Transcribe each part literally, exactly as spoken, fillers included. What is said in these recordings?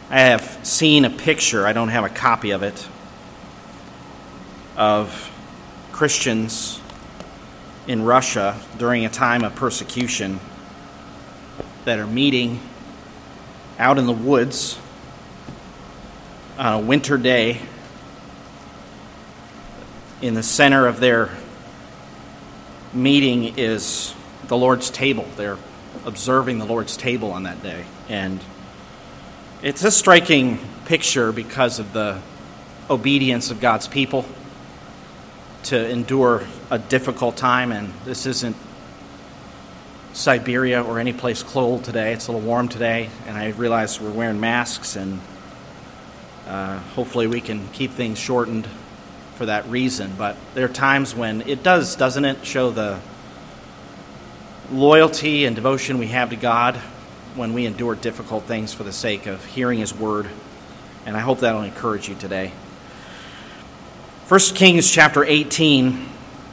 I have seen a picture, I don't have a copy of it, of Christians in Russia during a time of persecution that are meeting out in the woods on a winter day. In the center of their meeting is the Lord's table. They're observing the Lord's table on that day. And it's a striking picture because of the obedience of God's people to endure a difficult time. And this isn't Siberia or any place cold today. It's a little warm today. And I realize we're wearing masks, and uh, hopefully we can keep things shortened for that reason. But there are times when it does, doesn't it, show the loyalty and devotion we have to God when we endure difficult things for the sake of hearing His Word. And I hope that will encourage you today. First Kings chapter eighteen.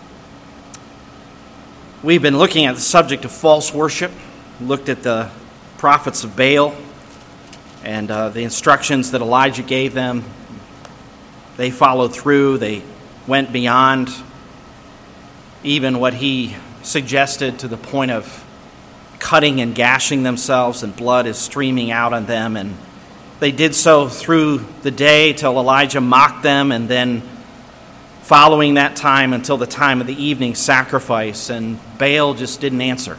We've been looking at the subject of false worship. We looked at the prophets of Baal and uh, the instructions that Elijah gave them. They followed through. They went beyond even what he suggested, to the point of cutting and gashing themselves, and blood is streaming out on them. And they did so through the day till Elijah mocked them, and then following that time until the time of the evening sacrifice, and Baal just didn't answer.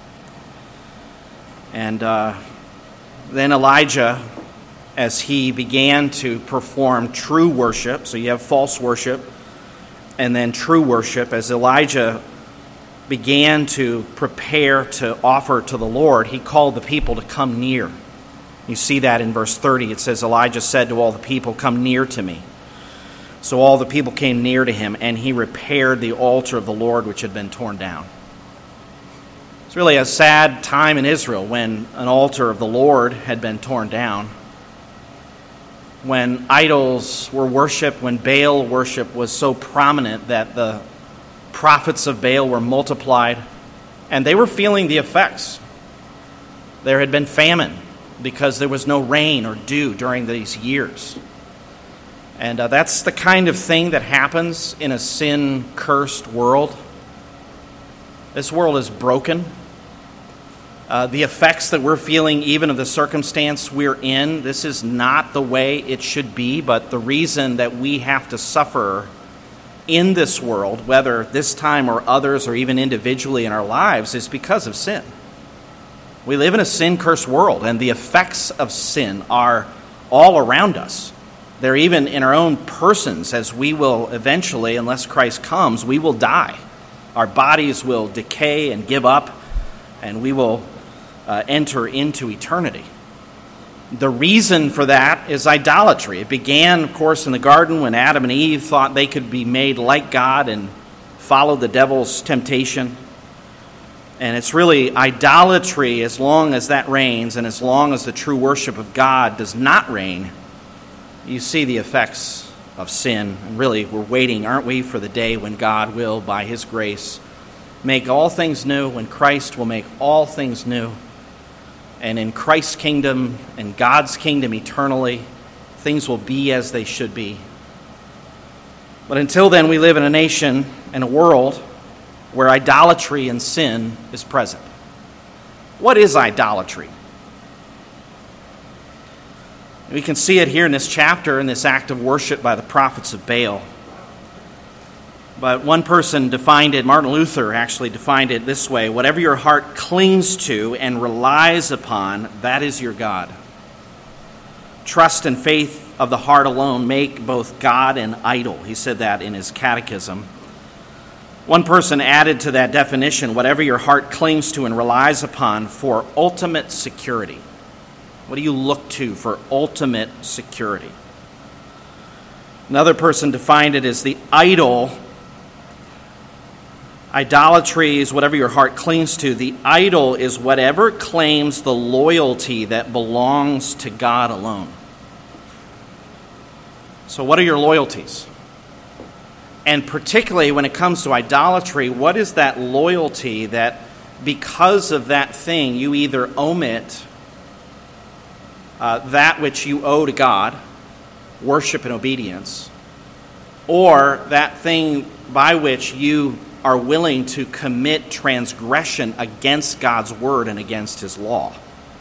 And uh, then Elijah, as he began to perform true worship, so you have false worship and then true worship, as Elijah began to prepare to offer to the Lord, he called the people to come near. You see that in verse thirty. It says, Elijah said to all the people, "Come near to me." So all the people came near to him, and he repaired the altar of the Lord which had been torn down. It's really a sad time in Israel when an altar of the Lord had been torn down, when idols were worshipped, when Baal worship was so prominent that the prophets of Baal were multiplied, and they were feeling the effects. There had been famine because there was no rain or dew during these years. And uh, that's the kind of thing that happens in a sin-cursed world. This world is broken. Uh, the effects that we're feeling, even of the circumstance we're in, this is not the way it should be, but the reason that we have to suffer in this world, whether this time or others or even individually in our lives, is because of sin. We live in a sin-cursed world, and the effects of sin are all around us. They're even in our own persons, as we will eventually, unless Christ comes, we will die. Our bodies will decay and give up, and we will uh, enter into eternity. The reason for that is idolatry. It began, of course, in the garden when Adam and Eve thought they could be made like God and followed the devil's temptation. And it's really idolatry, as long as that reigns and as long as the true worship of God does not reign, you see the effects of sin. And really, we're waiting, aren't we, for the day when God will, by His grace, make all things new, when Christ will make all things new. And in Christ's kingdom and God's kingdom eternally, things will be as they should be. But until then, we live in a nation and a world where idolatry and sin is present. What is idolatry? We can see it here in this chapter, in this act of worship by the prophets of Baal. But one person defined it, Martin Luther actually defined it this way: whatever your heart clings to and relies upon, that is your God. Trust and faith of the heart alone make both God and idol. He said that in his catechism. One person added to that definition, whatever your heart clings to and relies upon for ultimate security. What do you look to for ultimate security? Another person defined it as the idol. Idolatry is whatever your heart clings to. The idol is whatever claims the loyalty that belongs to God alone. So what are your loyalties? And particularly when it comes to idolatry, what is that loyalty that because of that thing you either omit uh, that which you owe to God, worship and obedience, or that thing by which you are willing to commit transgression against God's word and against his law.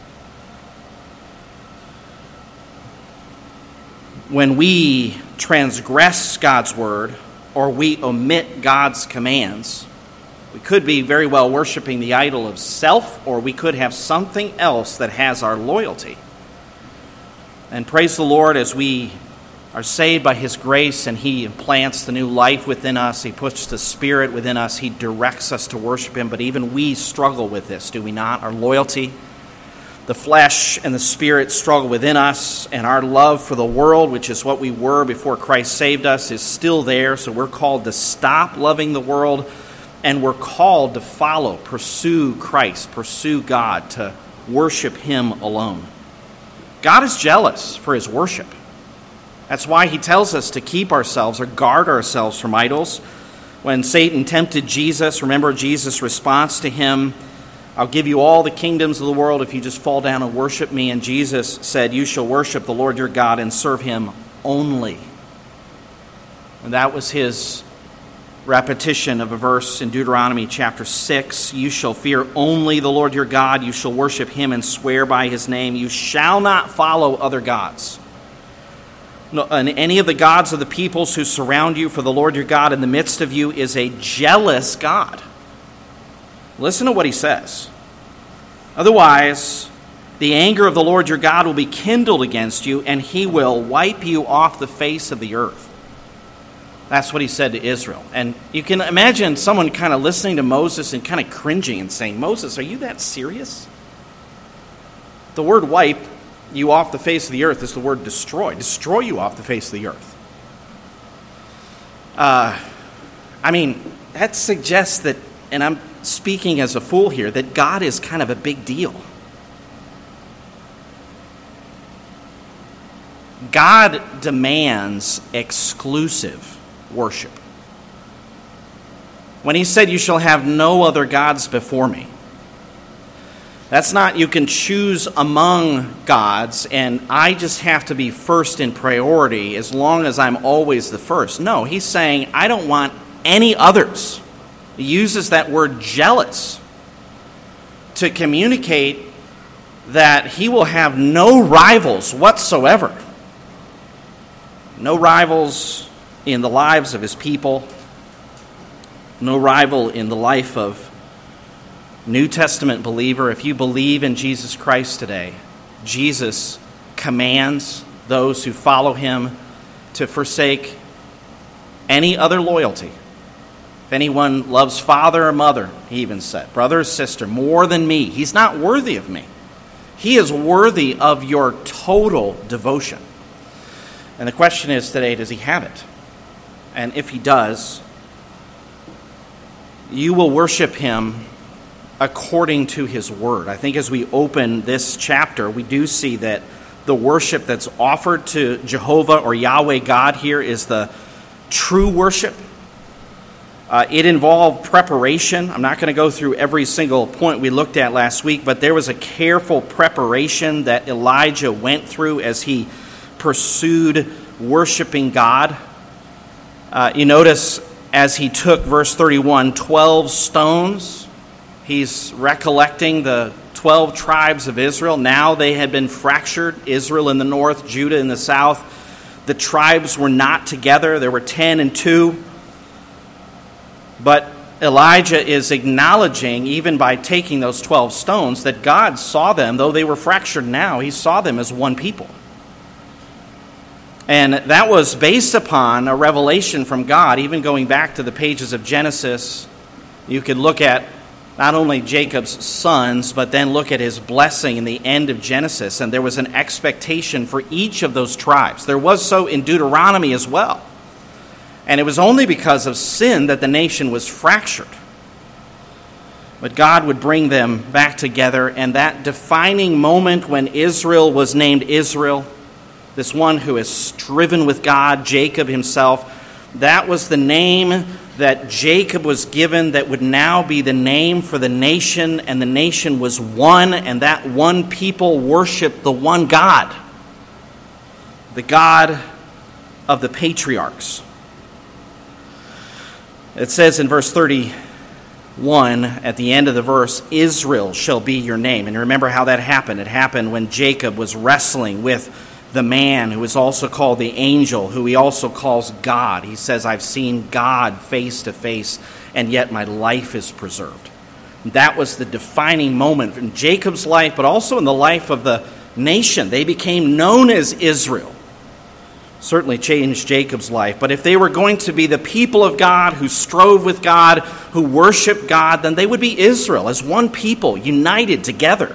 When we transgress God's word or we omit God's commands, we could be very well worshiping the idol of self, or we could have something else that has our loyalty. And praise the Lord, as we are saved by his grace and he implants the new life within us, he puts the Spirit within us, he directs us to worship him. But even we struggle with this, do we not? Our loyalty, the flesh and the Spirit struggle within us, and our love for the world, which is what we were before Christ saved us, is still there. So we're called to stop loving the world, and we're called to follow, pursue Christ, pursue God, to worship him alone. God is jealous for his worship. That's why he tells us to keep ourselves or guard ourselves from idols. When Satan tempted Jesus, remember Jesus' response to him, I'll give you all the kingdoms of the world if you just fall down and worship me. And Jesus said, you shall worship the Lord your God and serve him only. And that was his repetition of a verse in Deuteronomy chapter six. You shall fear only the Lord your God. You shall worship him and swear by his name. You shall not follow other gods. No, and any of the gods of the peoples who surround you, for the Lord your God in the midst of you is a jealous God. Listen to what he says. Otherwise, the anger of the Lord your God will be kindled against you, and he will wipe you off the face of the earth. That's what he said to Israel. And you can imagine someone kind of listening to Moses and kind of cringing and saying, Moses, are you that serious? The word wipe you off the face of the earth is the word destroy. Destroy you off the face of the earth. Uh, I mean, that suggests that, and I'm speaking as a fool here, that God is kind of a big deal. God demands exclusive worship. When he said, you shall have no other gods before me, that's not you can choose among gods and I just have to be first in priority as long as I'm always the first. No, he's saying I don't want any others. He uses that word jealous to communicate that he will have no rivals whatsoever. No rivals in the lives of his people. No rival in the life of New Testament believer. If you believe in Jesus Christ today, Jesus commands those who follow him to forsake any other loyalty. If anyone loves father or mother, he even said, brother or sister, more than me, he's not worthy of me. He is worthy of your total devotion. And the question is today, does he have it? And if he does, you will worship him according to his word. I think as we open this chapter, we do see that the worship that's offered to Jehovah or Yahweh God here is the true worship. Uh, it involved preparation. I'm not going to go through every single point we looked at last week, but there was a careful preparation that Elijah went through as he pursued worshiping God. Uh, you notice as he took, verse thirty-one, twelve stones. He's recollecting the twelve tribes of Israel. Now they had been fractured, Israel in the north, Judah in the south. The tribes were not together. There were ten and two. But Elijah is acknowledging, even by taking those twelve stones, that God saw them, though they were fractured now, he saw them as one people. And that was based upon a revelation from God, even going back to the pages of Genesis. You could look at not only Jacob's sons, but then look at his blessing in the end of Genesis. And there was an expectation for each of those tribes. There was so in Deuteronomy as well. And it was only because of sin that the nation was fractured. But God would bring them back together. And that defining moment when Israel was named Israel, this one who has striven with God, Jacob himself, That was the name that Jacob was given that would now be the name for the nation, and the nation was one, and that one people worshiped the one God, the God of the patriarchs. It says in verse thirty-one, at the end of the verse, Israel shall be your name. And remember how that happened. It happened when Jacob was wrestling with the man who is also called the angel, who he also calls God. He says, I've seen God face to face, and yet my life is preserved. That was the defining moment in Jacob's life, but also in the life of the nation. They became known as Israel. Certainly changed Jacob's life. But if they were going to be the people of God who strove with God, who worshiped God, then they would be Israel as one people, united together.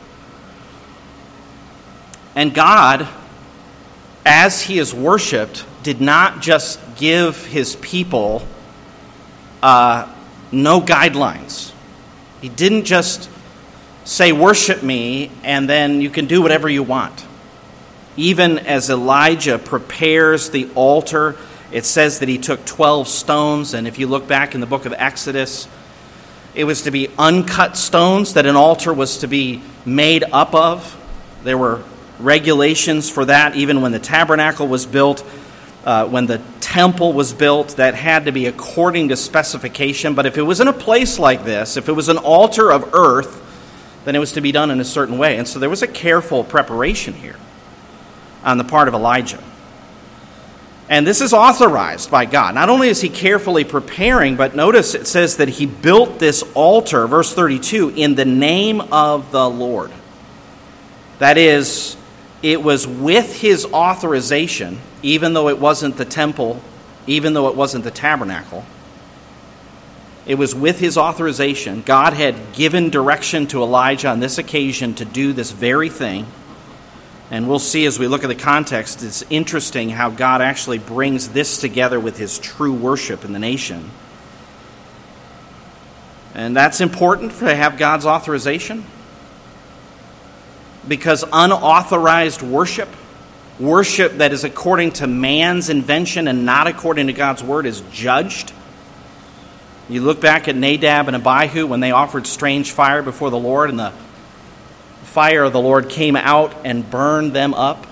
And God, as he is worshipped, did not just give his people uh, no guidelines. He didn't just say, worship me, and then you can do whatever you want. Even as Elijah prepares the altar, it says that he took twelve stones, and if you look back in the book of Exodus, it was to be uncut stones that an altar was to be made up of. There were regulations for that, even when the tabernacle was built, uh, when the temple was built, that had to be according to specification. But if it was in a place like this, if it was an altar of earth, then it was to be done in a certain way. And so there was a careful preparation here on the part of Elijah. And this is authorized by God. Not only is he carefully preparing, but notice it says that he built this altar, verse thirty-two, in the name of the Lord. That is, it was with his authorization, even though it wasn't the temple, even though it wasn't the tabernacle. It was with his authorization. God had given direction to Elijah on this occasion to do this very thing. And we'll see as we look at the context, it's interesting how God actually brings this together with his true worship in the nation. And that's important to have God's authorization, because unauthorized worship, worship that is according to man's invention and not according to God's word, is judged. You look back at Nadab and Abihu when they offered strange fire before the Lord, and the fire of the Lord came out and burned them up,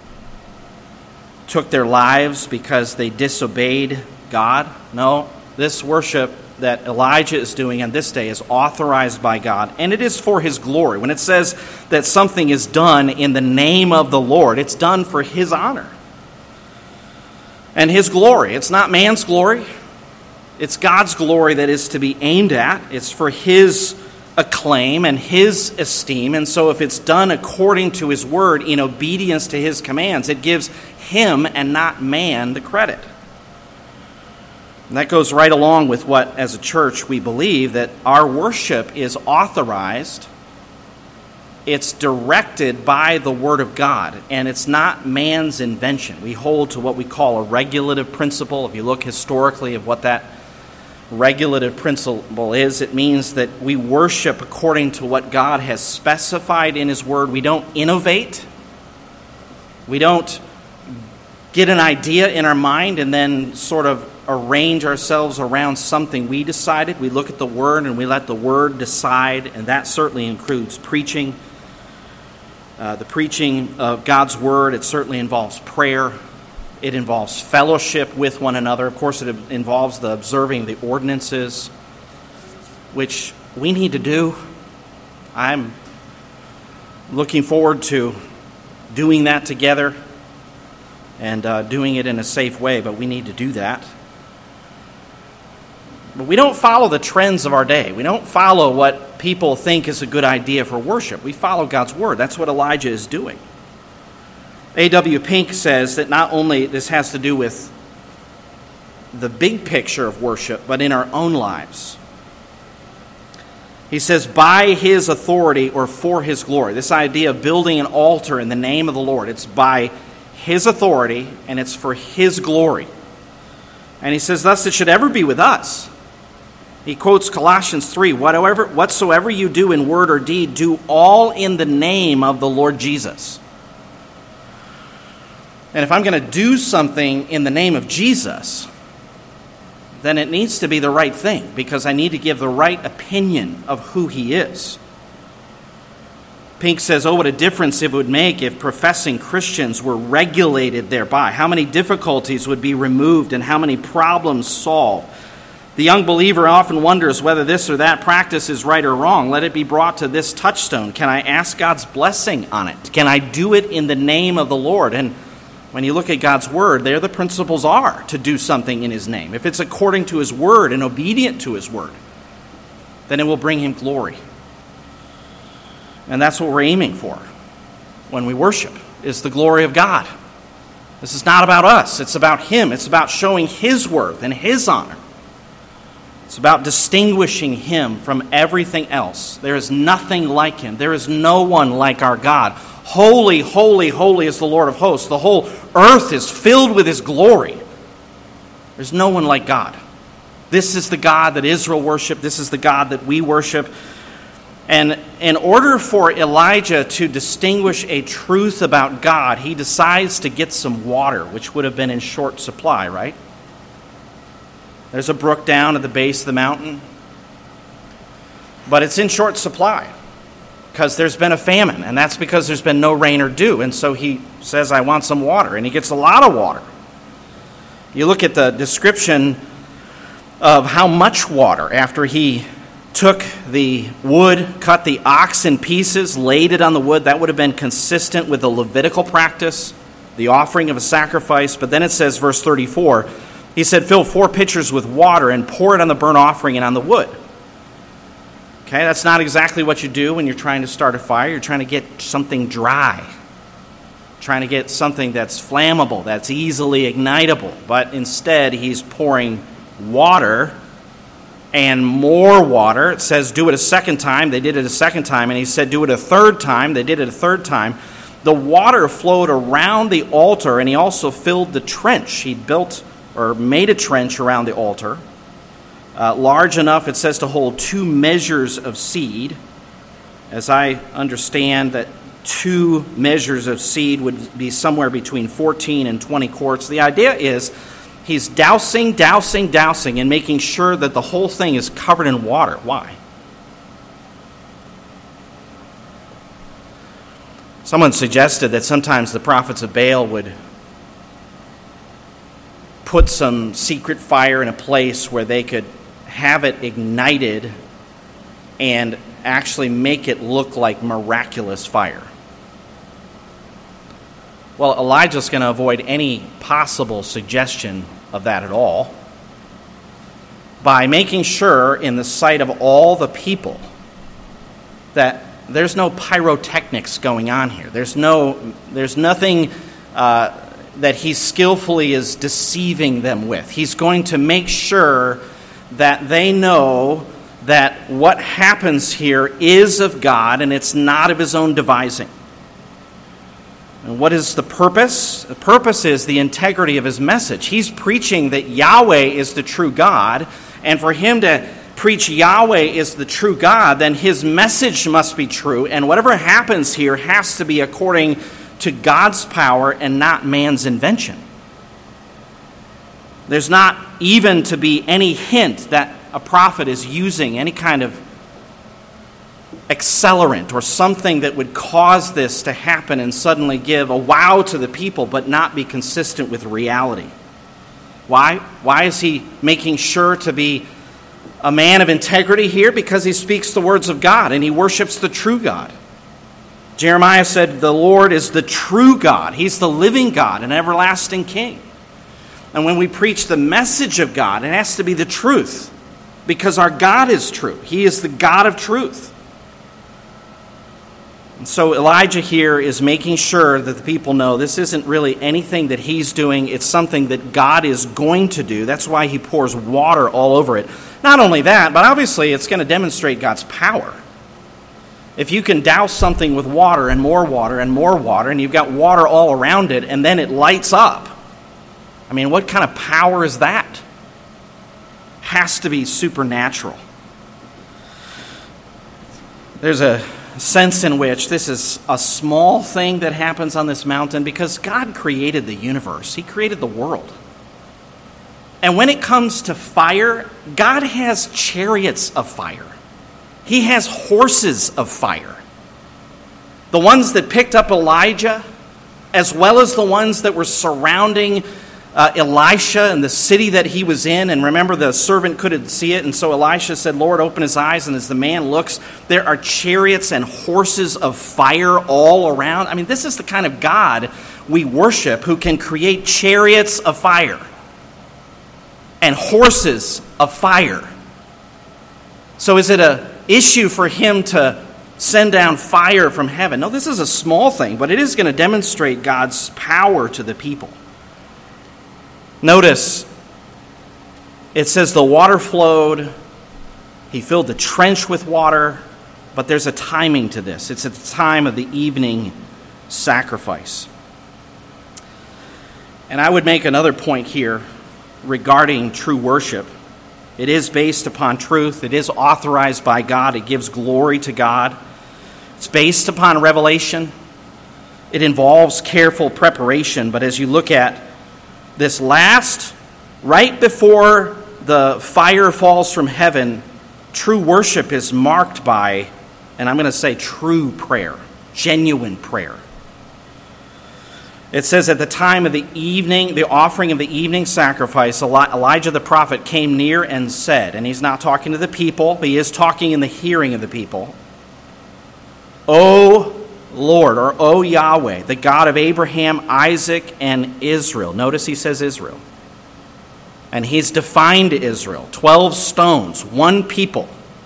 took their lives because they disobeyed God. No, this worship that Elijah is doing on this day is authorized by God, and it is for his glory. When it says that something is done in the name of the Lord, it's done for his honor and his glory. It's not man's glory. It's God's glory that is to be aimed at. It's for his acclaim and his esteem. And so if it's done according to his word, in obedience to his commands, it gives him and not man the credit. And that goes right along with what, as a church, we believe, that our worship is authorized. It's directed by the Word of God, and it's not man's invention. We hold to what we call a regulative principle. If you look historically of what that regulative principle is, it means that we worship according to what God has specified in his Word. We don't innovate. We don't get an idea in our mind and then sort of arrange ourselves around something we decided. We look at the Word and we let the Word decide, and that certainly includes preaching. Uh, the preaching of God's Word, it certainly involves prayer. It involves fellowship with one another. Of course, it involves the observing the ordinances, which we need to do. I'm looking forward to doing that together and uh, doing it in a safe way, but we need to do that. But we don't follow the trends of our day. We don't follow what people think is a good idea for worship. We follow God's Word. That's what Elijah is doing. A W Pink says that not only this has to do with the big picture of worship, but in our own lives. He says, by his authority or for his glory. This idea of building an altar in the name of the Lord, it's by his authority and it's for his glory. And he says, thus it should ever be with us. He quotes Colossians three, whatever, whatsoever you do in word or deed, do all in the name of the Lord Jesus. And if I'm going to do something in the name of Jesus, then it needs to be the right thing, because I need to give the right opinion of who he is. Pink says, oh, what a difference it would make if professing Christians were regulated thereby. How many difficulties would be removed and how many problems solved. The young believer often wonders whether this or that practice is right or wrong. Let it be brought to this touchstone. Can I ask God's blessing on it? Can I do it in the name of the Lord? And when you look at God's word, there the principles are to do something in his name. If it's according to his word and obedient to his word, then it will bring him glory. And that's what we're aiming for when we worship, is the glory of God. This is not about us. It's about him. It's about showing his worth and his honor. It's about distinguishing him from everything else. There is nothing like him. There is no one like our God. Holy, holy, holy is the Lord of hosts. The whole earth is filled with his glory. There's no one like God. This is the God that Israel worshiped. This is the God that we worship. And in order for Elijah to distinguish a truth about God, he decides to get some water, which would have been in short supply, right? There's a brook down at the base of the mountain, but it's in short supply because there's been a famine, and that's because there's been no rain or dew. And so he says, I want some water, and he gets a lot of water. You look at the description of how much water after he took the wood, cut the ox in pieces, laid it on the wood. That would have been consistent with the Levitical practice, the offering of a sacrifice. But then it says, verse thirty-four, he said, fill four pitchers with water and pour it on the burnt offering and on the wood. Okay, that's not exactly what you do when you're trying to start a fire. You're trying to get something dry, trying to get something that's flammable, that's easily ignitable. But instead, he's pouring water and more water. It says do it a second time. They did it a second time. And he said do it a third time. They did it a third time. The water flowed around the altar, and he also filled the trench. He built or made a trench around the altar, uh, large enough, it says, to hold two measures of seed. As I understand that two measures of seed would be somewhere between fourteen and twenty quarts. The idea is he's dousing, dousing, dousing, and making sure that the whole thing is covered in water. Why? Someone suggested that sometimes the prophets of Baal would put some secret fire in a place where they could have it ignited and actually make it look like miraculous fire. Well, Elijah's going to avoid any possible suggestion of that at all by making sure in the sight of all the people that there's no pyrotechnics going on here. There's no, there's nothing uh, that he skillfully is deceiving them with. He's going to make sure that they know that what happens here is of God and it's not of his own devising. And what is the purpose? The purpose is the integrity of his message. He's preaching that Yahweh is the true God, and for him to preach Yahweh is the true God, then his message must be true, and whatever happens here has to be according to God's power and not man's invention. There's not even to be any hint that a prophet is using any kind of accelerant or something that would cause this to happen and suddenly give a wow to the people but not be consistent with reality. Why? Why is he making sure to be a man of integrity here? Because he speaks the words of God and he worships the true God. Jeremiah said, the Lord is the true God. He's the living God, an everlasting King. And when we preach the message of God, it has to be the truth, because our God is true. He is the God of truth. And so Elijah here is making sure that the people know this isn't really anything that he's doing. It's something that God is going to do. That's why he pours water all over it. Not only that, but obviously it's going to demonstrate God's power. If you can douse something with water and more water and more water, and you've got water all around it, and then it lights up, I mean, what kind of power is that? Has to be supernatural. There's a sense in which this is a small thing that happens on this mountain because God created the universe. He created the world. And when it comes to fire, God has chariots of fire. He has horses of fire. The ones that picked up Elijah, as well as the ones that were surrounding uh, Elisha and the city that he was in. And remember, the servant couldn't see it, and so Elisha said, Lord, open his eyes. And as the man looks, there are chariots and horses of fire all around. I mean, this is the kind of God we worship, who can create chariots of fire and horses of fire. So is it an issue for him to send down fire from heaven? No, this is a small thing, but it is going to demonstrate God's power to the people. Notice, it says the water flowed, he filled the trench with water, but there's a timing to this. It's at the time of the evening sacrifice. And I would make another point here regarding true worship. It is based upon truth. It is authorized by God. It gives glory to God. It's based upon revelation. It involves careful preparation. But as you look at this last, right before the fire falls from heaven, true worship is marked by, and I'm going to say true prayer, genuine prayer. It says at the time of the evening, the offering of the evening sacrifice, Elijah the prophet came near and said, and he's not talking to the people, but he is talking in the hearing of the people, O Lord, or O Yahweh, the God of Abraham, Isaac, and Israel. Notice he says Israel. And he's defined Israel, twelve stones, one people.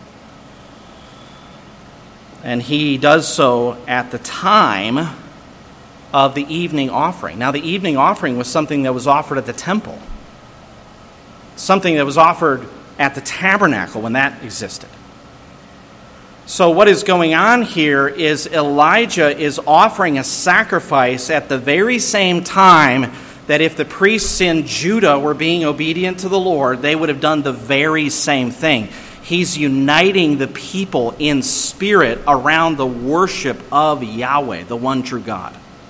And he does so at the time of the evening offering. Now, the evening offering was something that was offered at the temple, something that was offered at the tabernacle when that existed. So what is going on here is Elijah is offering a sacrifice at the very same time that if the priests in Judah were being obedient to the Lord, they would have done the very same thing. He's uniting the people in spirit around the worship of Yahweh, the one true God.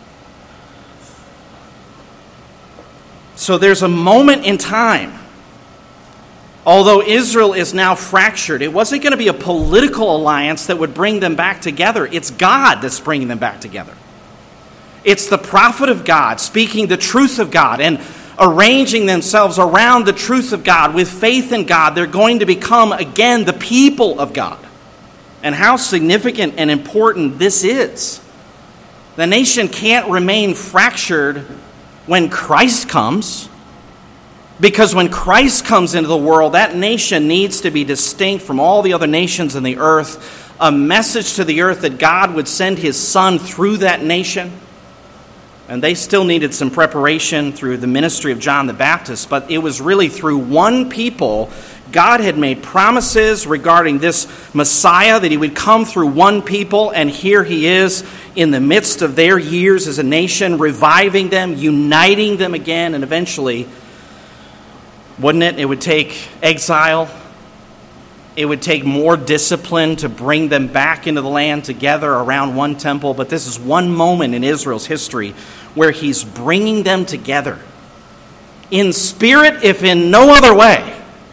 So there's a moment in time, although Israel is now fractured, it wasn't going to be a political alliance that would bring them back together. It's God that's bringing them back together. It's the prophet of God speaking the truth of God and arranging themselves around the truth of God with faith in God. They're going to become, again, the people of God. And how significant and important this is. The nation can't remain fractured when Christ comes, because when Christ comes into the world, that nation needs to be distinct from all the other nations in the earth, a message to the earth that God would send his Son through that nation. And they still needed some preparation through the ministry of John the Baptist, but it was really through one people. God had made promises regarding this Messiah, that he would come through one people, and here he is in the midst of their years as a nation, reviving them, uniting them again, and eventually, wouldn't it? It would take exile. It would take more discipline to bring them back into the land together around one temple, but this is one moment in Israel's history where he's bringing them together in spirit, if in no other way.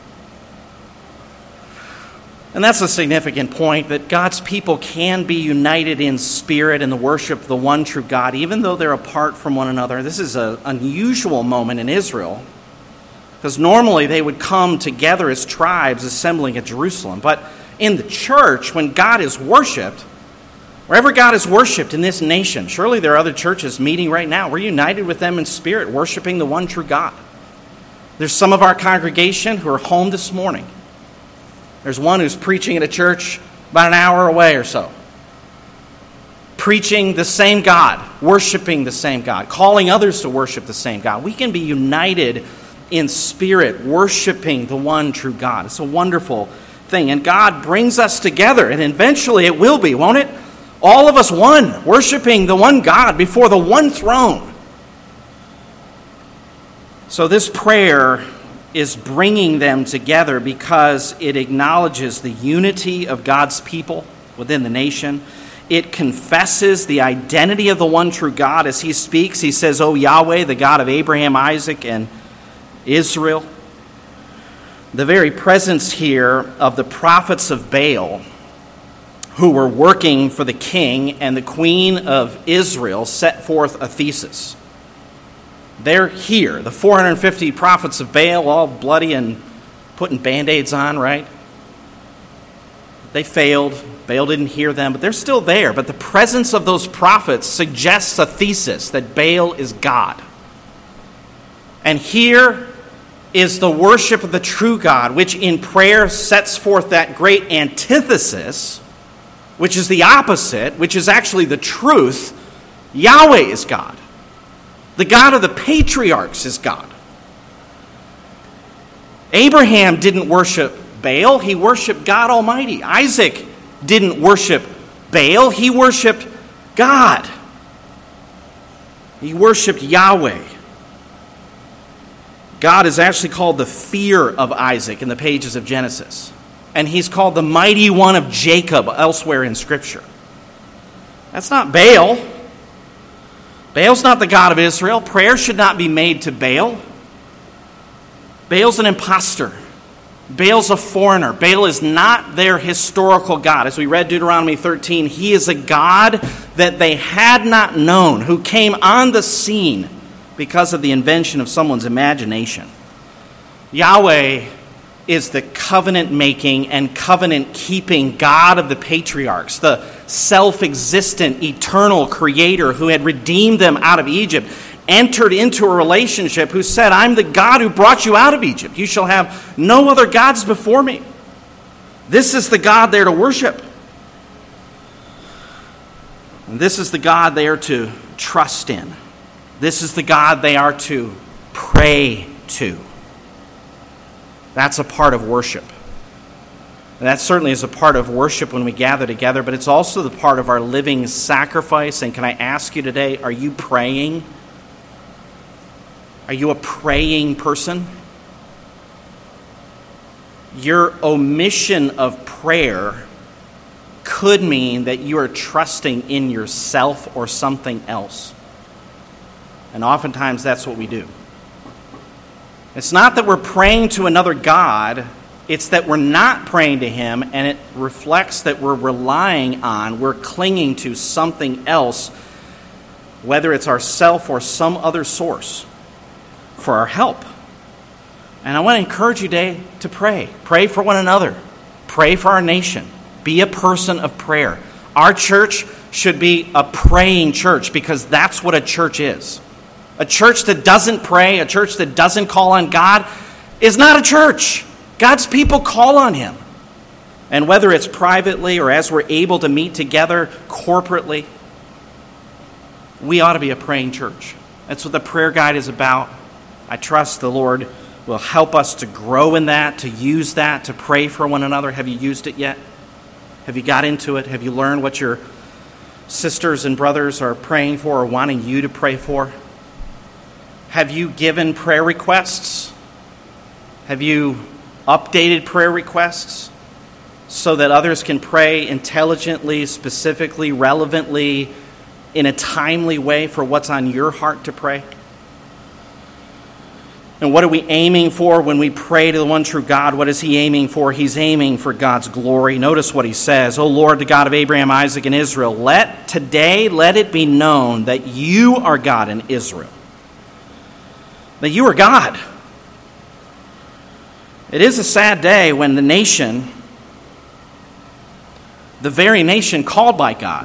And that's a significant point, that God's people can be united in spirit in the worship of the one true God, even though they're apart from one another. This is an unusual moment in Israel, because normally they would come together as tribes assembling at Jerusalem. But in the church, when God is worshipped, wherever God is worshipped in this nation, surely there are other churches meeting right now. We're united with them in spirit, worshiping the one true God. There's some of our congregation who are home this morning. There's one who's preaching at a church about an hour away or so. Preaching the same God, worshiping the same God, calling others to worship the same God. We can be united in spirit, worshiping the one true God. It's a wonderful thing. And God brings us together, and eventually it will be, won't it? All of us one, worshiping the one God before the one throne. So this prayer is bringing them together because it acknowledges the unity of God's people within the nation. It confesses the identity of the one true God as he speaks. He says, O Yahweh, the God of Abraham, Isaac, and Israel. The very presence here of the prophets of Baal, who were working for the king and the queen of Israel, set forth a thesis. They're here, the four hundred fifty prophets of Baal, all bloody and putting Band-Aids on, right? They failed. Baal didn't hear them, but they're still there. But the presence of those prophets suggests a thesis that Baal is God. And here is the worship of the true God, which in prayer sets forth that great antithesis, which is the opposite, which is actually the truth. Yahweh is God. The God of the patriarchs is God. Abraham didn't worship Baal, he worshiped God Almighty. Isaac didn't worship Baal, he worshiped God. He worshiped Yahweh. God is actually called the fear of Isaac in the pages of Genesis. And he's called the mighty one of Jacob elsewhere in Scripture. That's not Baal. Baal's not the God of Israel. Prayer should not be made to Baal. Baal's an imposter. Baal's a foreigner. Baal is not their historical God. As we read Deuteronomy thirteen, he is a God that they had not known, who came on the scene because of the invention of someone's imagination. Yahweh is the covenant-making and covenant-keeping God of the patriarchs, the self-existent, eternal creator who had redeemed them out of Egypt, entered into a relationship, who said, I'm the God who brought you out of Egypt. You shall have no other gods before me. This is the God they are to worship. And this is the God they are to trust in. This is the God they are to pray to. That's a part of worship. And that certainly is a part of worship when we gather together, but it's also the part of our living sacrifice. And can I ask you today, are you praying? Are you a praying person? Your omission of prayer could mean that you are trusting in yourself or something else. And oftentimes that's what we do. It's not that we're praying to another God, it's that we're not praying to him, and it reflects that we're relying on, we're clinging to something else, whether it's ourself or some other source, for our help. And I want to encourage you today to pray. Pray for one another. Pray for our nation. Be a person of prayer. Our church should be a praying church, because that's what a church is. A church that doesn't pray, a church that doesn't call on God, is not a church. God's people call on him. And whether it's privately or as we're able to meet together corporately, we ought to be a praying church. That's what the prayer guide is about. I trust the Lord will help us to grow in that, to use that, to pray for one another. Have you used it yet? Have you got into it? Have you learned what your sisters and brothers are praying for or wanting you to pray for? Have you given prayer requests? Have you updated prayer requests so that others can pray intelligently, specifically, relevantly, in a timely way for what's on your heart to pray? And what are we aiming for when we pray to the one true God? What is he aiming for? He's aiming for God's glory. Notice what he says. O Lord, the God of Abraham, Isaac, and Israel, let today, let it be known that you are God in Israel. That you are God. It is a sad day when the nation, the very nation called by God,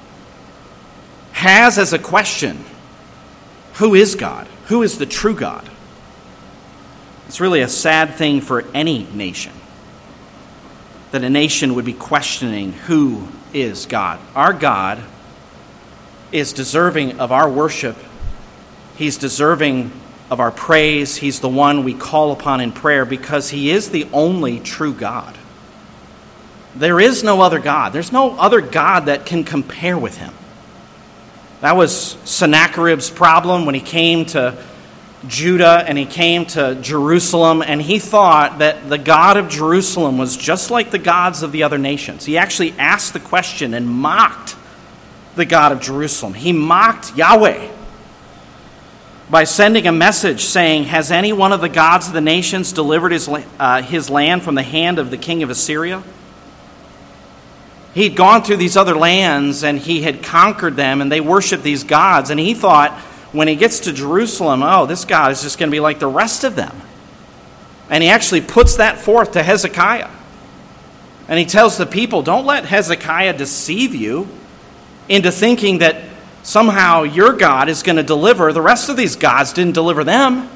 has as a question, who is God? Who is the true God? It's really a sad thing for any nation, that a nation would be questioning who is God. Our God is deserving of our worship. He's deserving of our praise. He's the one we call upon in prayer because he is the only true God. There is no other God. There's no other God that can compare with him. That was Sennacherib's problem when he came to Judah and he came to Jerusalem, and he thought that the God of Jerusalem was just like the gods of the other nations. He actually asked the question and mocked the God of Jerusalem. He mocked Yahweh. by sending a message saying, has any one of the gods of the nations delivered his, uh, his land from the hand of the king of Assyria? He'd gone through these other lands and he had conquered them, and they worshiped these gods. And he thought when he gets to Jerusalem, oh, this God is just going to be like the rest of them. And he actually puts that forth to Hezekiah. And he tells the people, don't let Hezekiah deceive you into thinking that somehow your God is going to deliver. The rest of these gods didn't deliver them.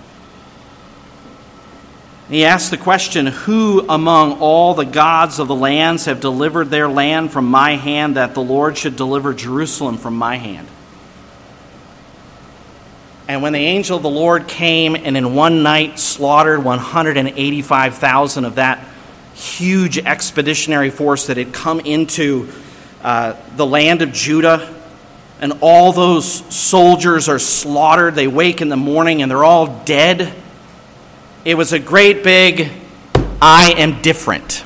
He asked the question, who among all the gods of the lands have delivered their land from my hand, that the Lord should deliver Jerusalem from my hand? And when the angel of the Lord came and in one night slaughtered one hundred eighty-five thousand of that huge expeditionary force that had come into uh, the land of Judah, and all those soldiers are slaughtered. They wake in the morning and they're all dead. It was a great big, I am different.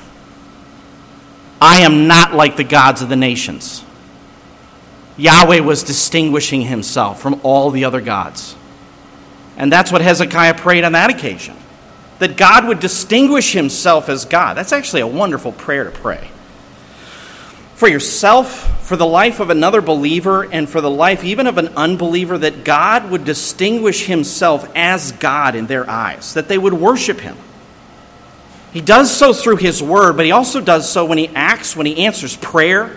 I am not like the gods of the nations. Yahweh was distinguishing himself from all the other gods. And that's what Hezekiah prayed on that occasion, that God would distinguish himself as God. That's actually a wonderful prayer to pray. For yourself, for the life of another believer, and for the life even of an unbeliever, that God would distinguish himself as God in their eyes, that they would worship him. He does so through his word, but he also does so when he acts, when he answers prayer.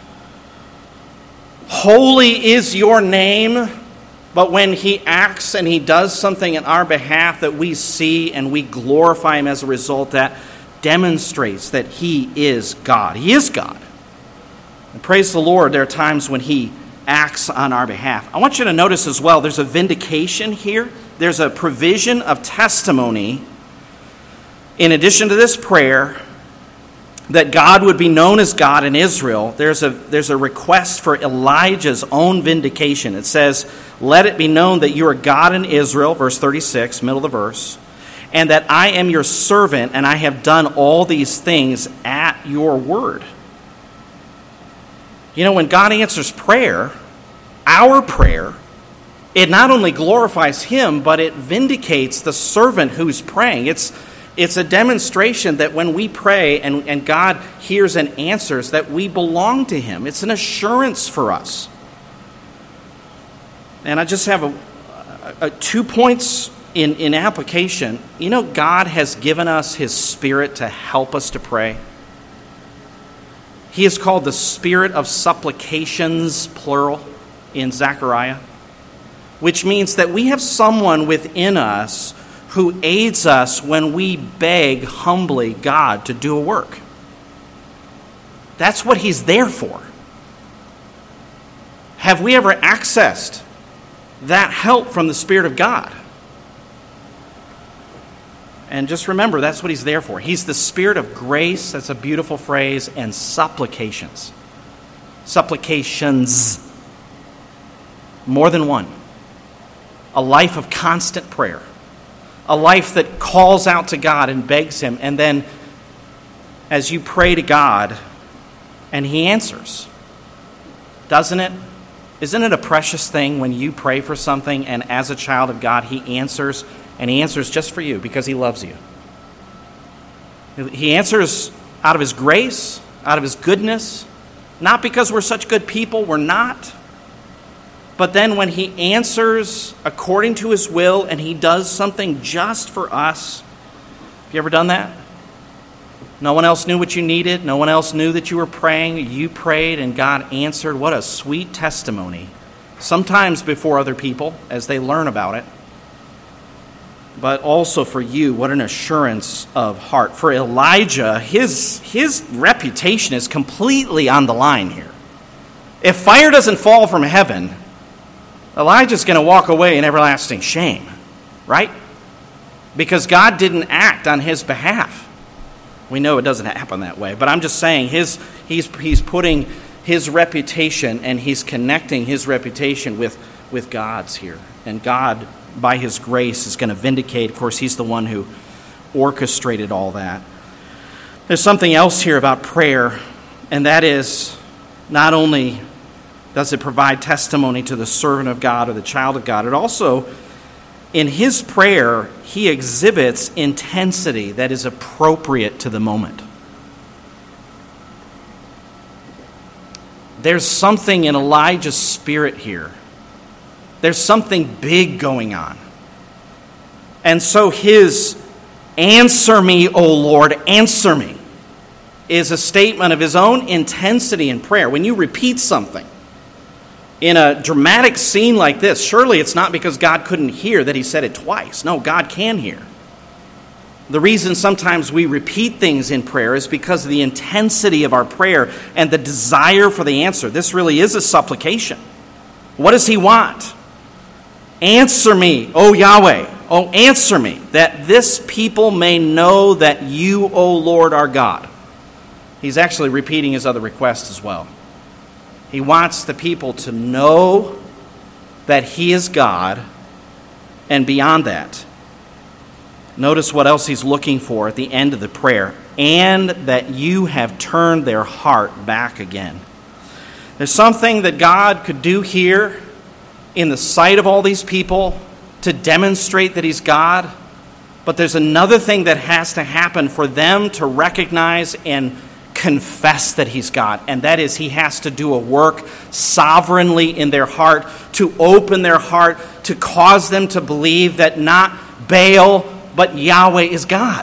Holy is your name, but when he acts and he does something in our behalf that we see and we glorify him as a result, that demonstrates that he is God. He is God. And praise the Lord, there are times when he acts on our behalf. I want you to notice as well, there's a vindication here. There's a provision of testimony in addition to this prayer that God would be known as God in Israel. There's a, there's a request for Elijah's own vindication. It says, let it be known that you are God in Israel, verse thirty-six, middle of the verse, and that I am your servant, and I have done all these things at your word. You know, when God answers prayer, our prayer, it not only glorifies him, but it vindicates the servant who's praying. It's it's a demonstration that when we pray and, and God hears and answers, that we belong to him. It's an assurance for us. And I just have a, a, a two points in, in application. You know, God has given us his Spirit to help us to pray. He is called the Spirit of supplications, plural, in Zechariah, which means that we have someone within us who aids us when we beg humbly God to do a work. That's what he's there for. Have we ever accessed that help from the Spirit of God? And just remember, that's what he's there for. He's the Spirit of grace, that's a beautiful phrase, and supplications. Supplications. More than one. A life of constant prayer. A life that calls out to God and begs him. And then, as you pray to God, and he answers. Doesn't it? Isn't it a precious thing when you pray for something and as a child of God, he answers, and he answers just for you because he loves you. He answers out of his grace, out of his goodness, not because we're such good people, we're not. But then when he answers according to his will and he does something just for us, have you ever done that? No one else knew what you needed. No one else knew that you were praying. You prayed and God answered. What a sweet testimony. Sometimes before other people as they learn about it. But also for you, what an assurance of heart. For Elijah, his, his reputation is completely on the line here. If fire doesn't fall from heaven, Elijah's going to walk away in everlasting shame, right? Because God didn't act on his behalf. We know it doesn't happen that way, but I'm just saying his he's he's putting his reputation and he's connecting his reputation with, with God's here. And God, by his grace, is going to vindicate. Of course, he's the one who orchestrated all that. There's something else here about prayer, and that is not only does it provide testimony to the servant of God or the child of God, it also in his prayer, he exhibits intensity that is appropriate to the moment. There's something in Elijah's spirit here. There's something big going on. And so his "answer me, O Lord, answer me," is a statement of his own intensity in prayer. When you repeat something in a dramatic scene like this, surely it's not because God couldn't hear that he said it twice. No, God can hear. The reason sometimes we repeat things in prayer is because of the intensity of our prayer and the desire for the answer. This really is a supplication. What does he want? Answer me, O Yahweh. Oh, answer me, that this people may know that you, O Lord, are God. He's actually repeating his other request as well. He wants the people to know that he is God, and beyond that, notice what else he's looking for at the end of the prayer. And that you have turned their heart back again. There's something that God could do here in the sight of all these people to demonstrate that he's God. But there's another thing that has to happen for them to recognize and confess that he's God. And that is, he has to do a work sovereignly in their heart to open their heart, to cause them to believe that not Baal, but Yahweh is God.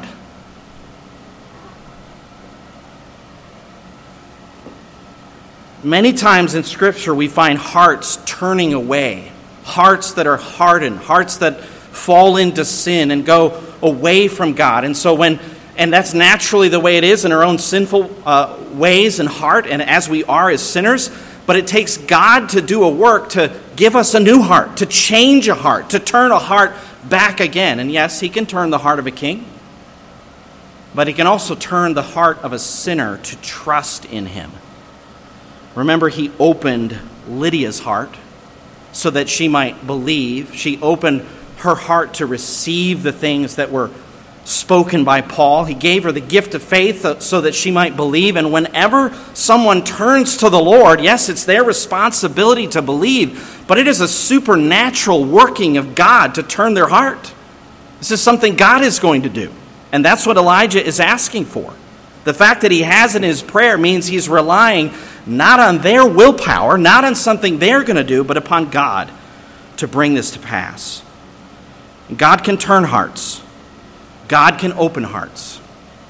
Many times in Scripture we find hearts turning away, hearts that are hardened, hearts that fall into sin and go away from God. And so when, and that's naturally the way it is in our own sinful uh, ways and heart, and as we are as sinners, but it takes God to do a work to give us a new heart, to change a heart, to turn a heart back again. And yes, he can turn the heart of a king, but he can also turn the heart of a sinner to trust in him. Remember, he opened Lydia's heart so that she might believe. She opened her heart to receive the things that were spoken by Paul. He gave her the gift of faith so that she might believe. And whenever someone turns to the Lord, yes, it's their responsibility to believe, but it is a supernatural working of God to turn their heart. This is something God is going to do. And that's what Elijah is asking for. The fact that he has in his prayer means he's relying not on their willpower, not on something they're going to do, but upon God to bring this to pass. God can turn hearts. God can open hearts.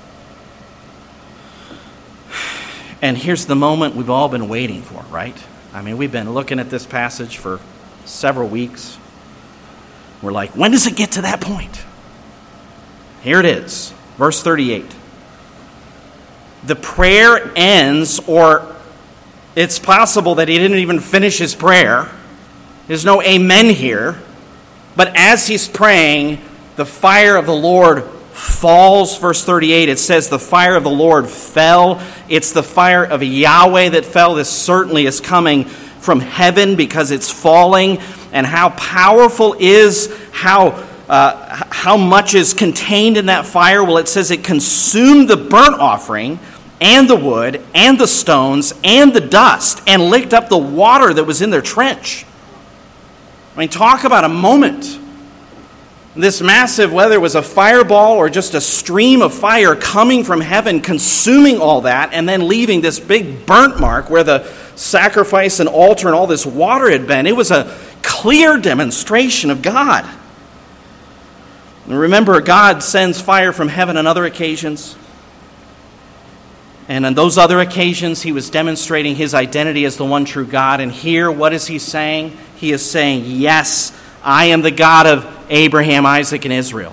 And here's the moment we've all been waiting for, right? I mean, we've been looking at this passage for several weeks. We're like, when does it get to that point? Here it is, verse thirty-eight. The prayer ends, or it's possible that he didn't even finish his prayer. There's no amen here. But as he's praying, the fire of the Lord falls. Verse thirty-eight, it says the fire of the Lord fell. It's the fire of Yahweh that fell. This certainly is coming from heaven because it's falling. And how powerful is, how uh, how much is contained in that fire? Well, it says it consumed the burnt offering and the wood and the stones and the dust and licked up the water that was in their trench. I mean, talk about a moment. This massive, whether it was a fireball or just a stream of fire coming from heaven, consuming all that, and then leaving this big burnt mark where the sacrifice and altar and all this water had been. It was a clear demonstration of God. And remember, God sends fire from heaven on other occasions. And on those other occasions, he was demonstrating his identity as the one true God. And here, what is he saying? He is saying, yes, I am the God of Abraham, Isaac, and Israel.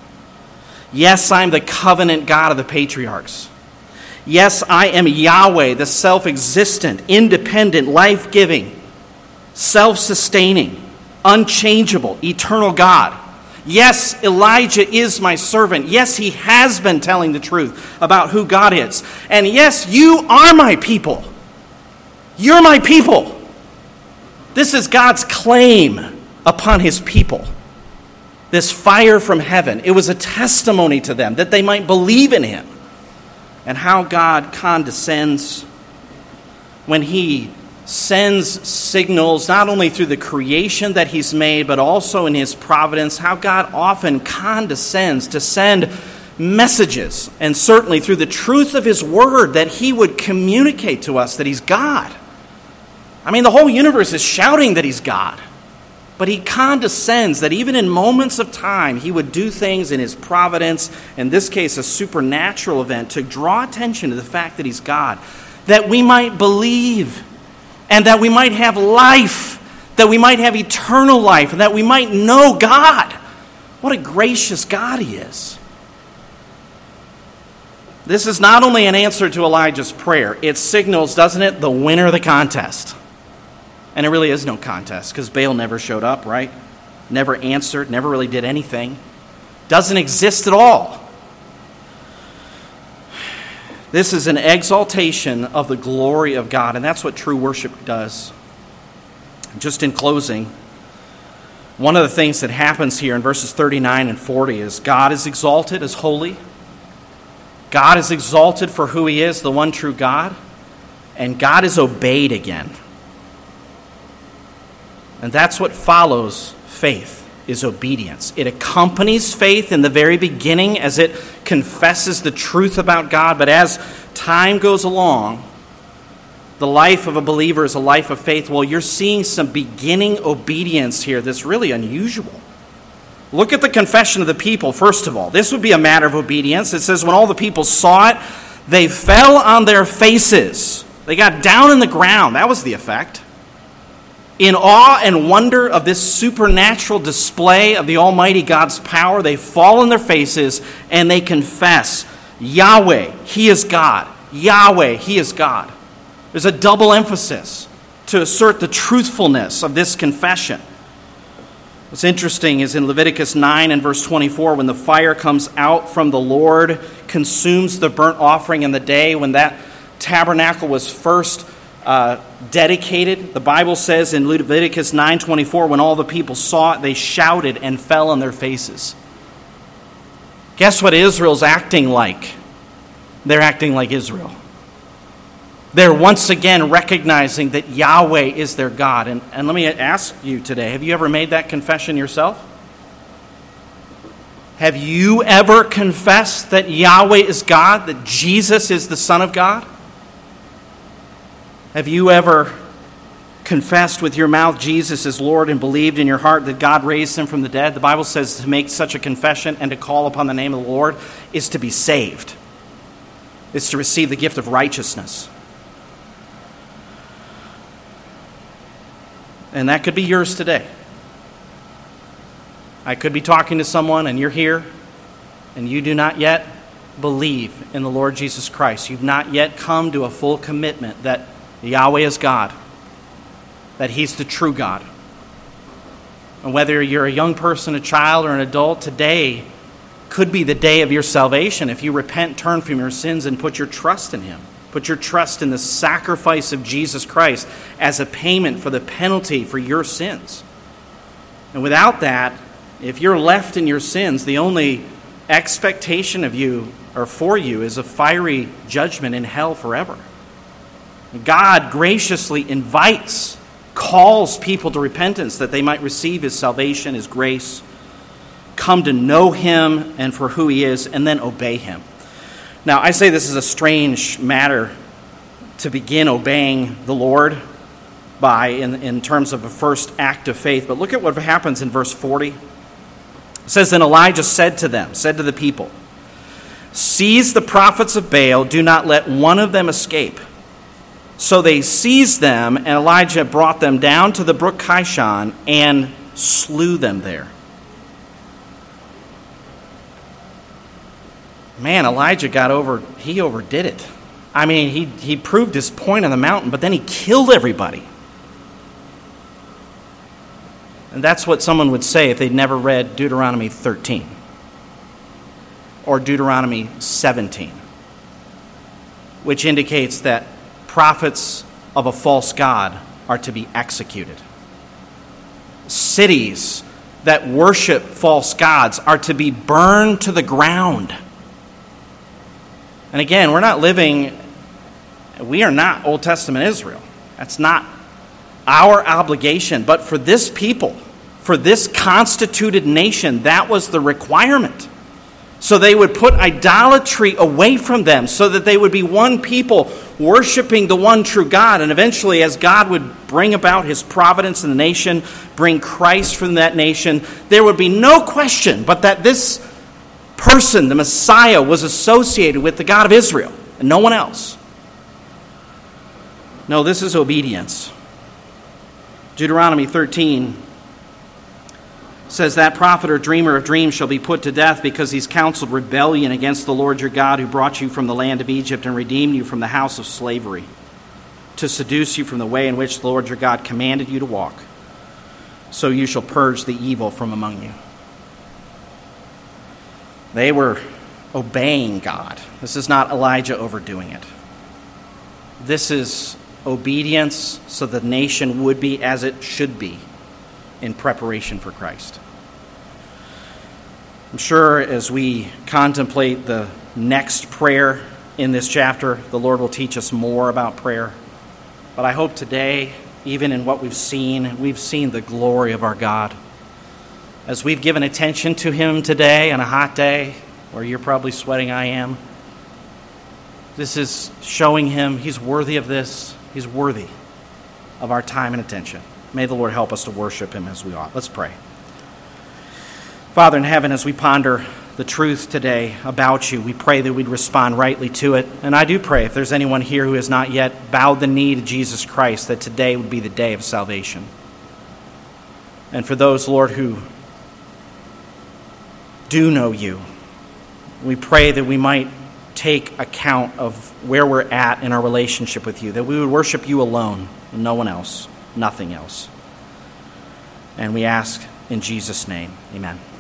Yes, I'm the covenant God of the patriarchs. Yes, I am Yahweh, the self-existent, independent, life-giving, self-sustaining, unchangeable, eternal God. Yes, Elijah is my servant. Yes, he has been telling the truth about who God is. And yes, you are my people. You're my people. This is God's claim upon his people. This fire from heaven. It was a testimony to them that they might believe in him. And how God condescends when he sends signals not only through the creation that he's made, but also in his providence, how God often condescends to send messages, and certainly through the truth of his word, that he would communicate to us that he's God. I mean, the whole universe is shouting that he's God. But he condescends that even in moments of time, he would do things in his providence, in this case a supernatural event, to draw attention to the fact that he's God, that we might believe, and that we might have life, that we might have eternal life, and that we might know God. What a gracious God he is. This is not only an answer to Elijah's prayer, it signals, doesn't it, the winner of the contest. And it really is no contest, because Baal never showed up, right? Never answered, never really did anything. Doesn't exist at all. This is an exaltation of the glory of God, and that's what true worship does. Just in closing, one of the things that happens here in verses thirty-nine and forty is God is exalted as holy. God is exalted for who he is, the one true God. And God is obeyed again. And that's what follows faith, is obedience. It accompanies faith in the very beginning as it confesses the truth about God. But as time goes along, the life of a believer is a life of faith. Well, you're seeing some beginning obedience here that's really unusual. Look at the confession of the people, first of all. This would be a matter of obedience. It says, when all the people saw it, they fell on their faces. They got down in the ground. That was the effect. In awe and wonder of this supernatural display of the Almighty God's power, they fall on their faces and they confess, Yahweh, he is God. Yahweh, he is God. There's a double emphasis to assert the truthfulness of this confession. What's interesting is in Leviticus nine and verse twenty-four, when the fire comes out from the Lord, consumes the burnt offering in the day when that tabernacle was first uh, dedicated. The Bible says in Leviticus nine twenty-four, when all the people saw it, they shouted and fell on their faces. Guess what Israel's acting like? They're acting like Israel. They're once again recognizing that Yahweh is their God. And, and let me ask you today, have you ever made that confession yourself? Have you ever confessed that Yahweh is God, that Jesus is the Son of God? Have you ever confessed with your mouth Jesus is Lord and believed in your heart that God raised him from the dead? The Bible says to make such a confession and to call upon the name of the Lord is to be saved. It's to receive the gift of righteousness. And that could be yours today. I could be talking to someone and you're here and you do not yet believe in the Lord Jesus Christ. You've not yet come to a full commitment that Yahweh is God, that he's the true God. And whether you're a young person, a child, or an adult, today could be the day of your salvation if you repent, turn from your sins, and put your trust in him. Put your trust in the sacrifice of Jesus Christ as a payment for the penalty for your sins. And without that, if you're left in your sins, the only expectation of you or for you is a fiery judgment in hell forever. God graciously invites, calls people to repentance that they might receive his salvation, his grace, come to know him and for who he is, and then obey him. Now, I say this is a strange matter to begin obeying the Lord by in, in terms of a first act of faith. But look at what happens in verse forty. It says, then Elijah said to them, said to the people, seize the prophets of Baal, do not let one of them escape. So they seized them, and Elijah brought them down to the brook Kishon and slew them there. Man, Elijah got over, he overdid it. I mean, he, he proved his point on the mountain, but then he killed everybody. And that's what someone would say if they'd never read Deuteronomy thirteen or Deuteronomy seventeen, which indicates that prophets of a false god are to be executed. Cities that worship false gods are to be burned to the ground. And again, we're not living, we are not Old Testament Israel. That's not our obligation. But for this people, for this constituted nation, that was the requirement. So they would put idolatry away from them, so that they would be one people worshiping the one true God. And eventually, as God would bring about his providence in the nation, bring Christ from that nation, there would be no question but that this person, the Messiah, was associated with the God of Israel and no one else. No, this is obedience. Deuteronomy thirteen says, that prophet or dreamer of dreams shall be put to death because he's counseled rebellion against the Lord your God, who brought you from the land of Egypt and redeemed you from the house of slavery, to seduce you from the way in which the Lord your God commanded you to walk. So you shall purge the evil from among you. They were obeying God. This is not Elijah overdoing it. This is obedience so the nation would be as it should be in preparation for Christ. I'm sure as we contemplate the next prayer in this chapter, the Lord will teach us more about prayer. But I hope today, even in what we've seen, we've seen the glory of our God. As we've given attention to him today on a hot day, where you're probably sweating, I am, this is showing him he's worthy of this. He's worthy of our time and attention. May the Lord help us to worship him as we ought. Let's pray. Father in heaven, as we ponder the truth today about you, we pray that we'd respond rightly to it. And I do pray, if there's anyone here who has not yet bowed the knee to Jesus Christ, that today would be the day of salvation. And for those, Lord, who do know you, we pray that we might take account of where we're at in our relationship with you, that we would worship you alone and no one else, nothing else. And we ask in Jesus' name, amen.